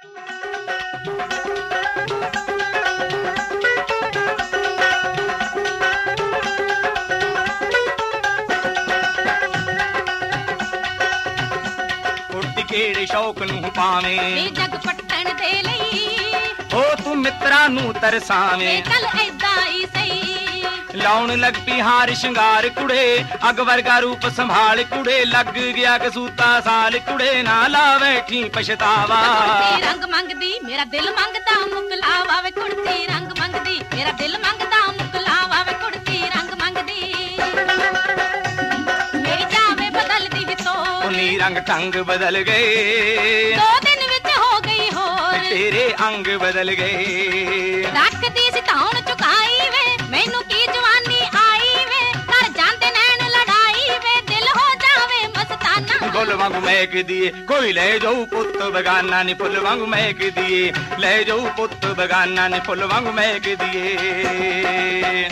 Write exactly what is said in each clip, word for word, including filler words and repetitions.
ਕਿਹੜੇ ਸ਼ੌਕ ਨੂੰ ਪਾਵੇਂ ਵੇ ਜਗ ਪੱਟਣ ਦੇ ਲਈ ਹੋ ਤੂੰ ਮਿੱਤਰਾਂ ਨੂੰ ਤਰਸਾਵੇਂ ਵੇ ਚੱਲ ਏਦਾਂ ਹੀ ਸਹੀ ਲਾਉਣ ਲੱਗ ਪਈ ਹਾਰ ਸ਼ਿੰਗਾਰ ਕੁੜੇ ਅੱਗ ਵਰਗਾ ਰੂਪ ਸੰਭਾਲ ਕੁੜੇ ਲੱਗ ਗਿਆ ਕਸੂਤਾ ਸਾਲ ਕੁੜੇ ਨਾ ਲਾ ਬੈਠੀ ਪਛਤਾਵਾ ਕੁੜਤੀ ਰੰਗ ਮੰਗਦੀ ਮੇਰਾ ਦਿਲ ਮੰਗਦਾ ਮੁਕਲਾਵਾ ਵੇ ਕੁੜਤੀ ਰੰਗ ਮੰਗਦੀ ਮੇਰਾ ਦਿਲ ਮੰਗਦਾ ਮੁਕਲਾਵਾ ਵੇ ਕੁੜਤੀ ਰੰਗ ਮੰਗਦੀ ਮੇਰੀ ਜਾਵੇ ਬਦਲਦੀ ਵੀ ਤੋ ਨੀ ਰੰਗ ਢੰਗ ਬਦਲ ਗਏ ਦੋ ਦਿਨ ਵਿੱਚ ਹੋ ਗਈ ਹੋਰ ਤੇਰੇ ਅੰਗ ਬਦਲ ਗਏ ਰੱਖਦੀ ਸੀ ਧੌਣ ਚੁਕਾਈ ਵੇ ਮੈਨੂੰ ਕੀ ਜਵਾਨੀ ਆਈ ਵੇ ਕਰ ਜਾਂਦੇ ਨੈਣ ਲੜਾਈ ਵੇ ਦਿਲ ਹੋ ਜਾਵੇ ਮਸਤਾਨਾ ਫੁੱਲ ਵਾਂਗੂ ਮਹਿਕਦੀ ਏ ਕੋਈ ਲੈ ਜਾਊ ਪੁੱਤ ਬਗਾਨਾ ਨੀ ਫੁੱਲ ਵਾਂਗੂ ਮਹਿਕਦੀ ਏ ਲੈ ਜਾਊ ਪੁੱਤ ਬਗਾਨਾ ਨੀ ਫੁੱਲ ਵਾਂਗੂ ਮਹਿਕਦੀ ਏ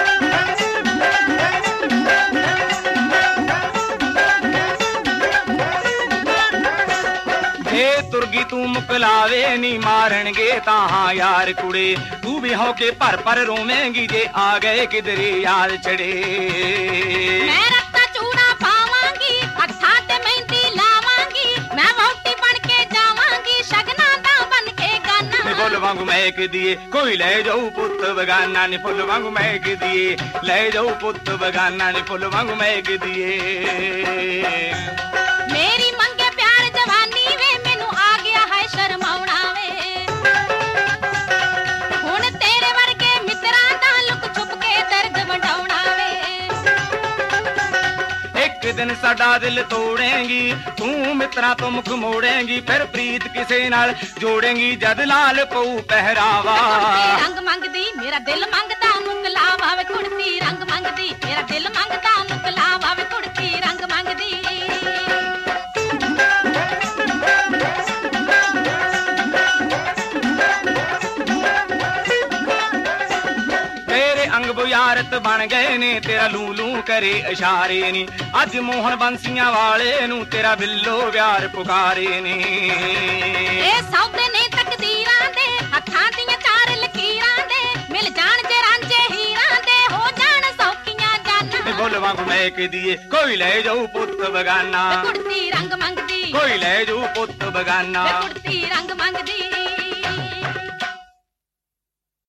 ਤੁਰਗੀ ਤੂੰ ਮੁਕਲਾਵੇ ਨੀ ਮਾਰਨਗੇ ਤਾਂ ਯਾਰ ਕੁੜੇ ਤੂੰ ਵੀ ਹੋ ਕੇ ਭਰ ਭਰ ਰੋਵੇਂਗੀ ਜੇ ਆ ਗਏ ਕਿਧਰੇ ਯਾਦ ਚੜੇ ਮੈਂ ਰੱਤਾ ਚੂੜਾ ਪਾਵਾਂਗੀ ਹੱਥਾਂ ਤੇ ਮਹਿੰਦੀ ਲਾਵਾਂਗੀ ਮੈਂ ਵਹੁਟੀ ਬਣ ਕੇ ਜਾਵਾਂਗੀ ਸ਼ਗਨਾਂ ਦਾ ਬਣ ਕੇ ਗਾਨਾ ਫੁੱਲ ਵਾਂਗੂ ਮਹਿਕਦੀ ਏ ਕੋਈ ਲੈ ਜਾਊ ਪੁੱਤ ਬਗਾਨਾ ਨੀ ਫੁੱਲ ਵਾਂਗੂ ਮਹਿਕਦੀ ਏ ਲੈ ਜਾਊ ਪੁੱਤ ਬਗਾਨਾ ਨੀ ਫੁੱਲ ਵਾਂਗੂ ਮਹਿਕਦੀ ਏ ਮੇਰੀ ਮੰਗੇ ਪਿਆਰ ਜਵਾਨੀ ਵੇ ਮੈਨੂੰ ਆ ਗਿਆ ਹੈ ਸ਼ਰਮਾਉਣਾ ਵੇ ਹੁਣ ਤੇਰੇ ਵਰਗੇ ਮਿੱਤਰਾਂ ਦਾ ਲੁਕ ਛੁਪ ਕੇ ਦਰਦ ਵੰਡਾਉਣਾ ਵੇ ਇੱਕ ਦਿਨ ਸਾਡਾ ਦਿਲ ਤੋੜੇਂਗੀ ਤੂੰ ਮਿੱਤਰਾਂ ਤੋਂ ਮੁਖ ਮੋੜੇਂਗੀ ਫਿਰ ਪ੍ਰੀਤ ਕਿਸੇ ਨਾਲ ਜੋੜੇਂਗੀ ਜਦ ਲਾਲ ਪਊ ਪਹਿਰਾਵਾ ਰੰਗ ਮੰਗਦੀ ਮੇਰਾ ਦਿਲ ਮੰਗਦਾ ਮੁਕਲਾਵਾ ਵੇ ਕੁੜਤੀ ਰੰਗ ਮੰਗਦੀ ਮੇਰਾ ਦਿਲ ਮੰਗਦਾ ਮੁਕਲਾਵਾ ਵੇ ਕੁੜਤੀ ਰੰਗ ਮੰਗਦੀ ਅੰਗ ਬੁਝਾਰਤ ਬਣ ਗਏ ਨੇ ਤੇਰਾ ਲੂ ਲੂ ਕਰੇ ਇਸ਼ਾਰੇ ਨੇ ਅੱਜ ਮੋਹਨ ਬੰਸੀਆਂ ਵਾਲੇ ਨੂੰ ਤੇਰਾ ਬਿੱਲੋ ਵਿਆਰ ਪੁਕਾਰੇ ਨੇ ਇਹ ਸੌਦੇ ਨੇ ਤਕਦੀਰਾਂ ਦੇ ਹੱਥਾਂ ਦੀਆਂ ਚਾਰ ਲਕੀਰਾਂ ਦੇ ਮਿਲ ਜਾਣ ਜੇ ਰਾਂਝੇ ਹੀਰਾਂ ਦੇ ਹੋ ਜਾਣ ਸੌਕੀਆਂ ਜਾਨਾਂ ਫੁੱਲ ਵਾਂਗੂ ਮਹਿਕਦੀ ਏ ਕੋਈ ਲੈ ਜਾਊ ਪੁੱਤ ਬਗਾਨਾ ਕੁੜਤੀ ਰੰਗ ਮੰਗਦੀ ਕੋਈ ਲੈ ਜਾਊ ਪੁੱਤ ਬਗਾਨਾ ਕੁੜਤੀ ਰੰਗ ਮੰਗਦੀ